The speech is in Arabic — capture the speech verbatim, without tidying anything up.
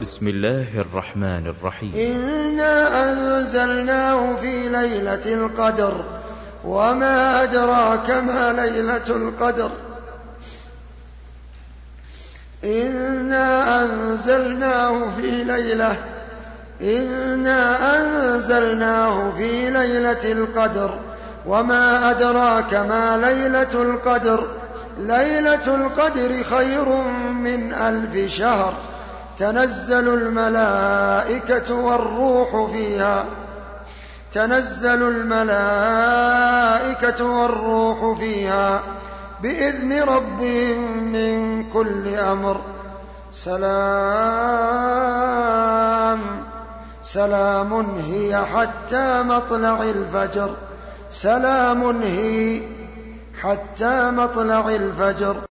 بسم الله الرحمن الرحيم. إنا أنزلناه في ليلة القدر وما أدراك ما ليلة القدر إنا أنزلناه في ليلة إنا أنزلناه في ليلة القدر وما أدراك ما ليلة القدر ليلة القدر خير من ألف شهر تنزل الملائكة والروح فيها تنزل الملائكة والروح فيها بإذن ربهم من كل أمر سلام سلام هي حتى مطلع الفجر سلام هي حتى مطلع الفجر.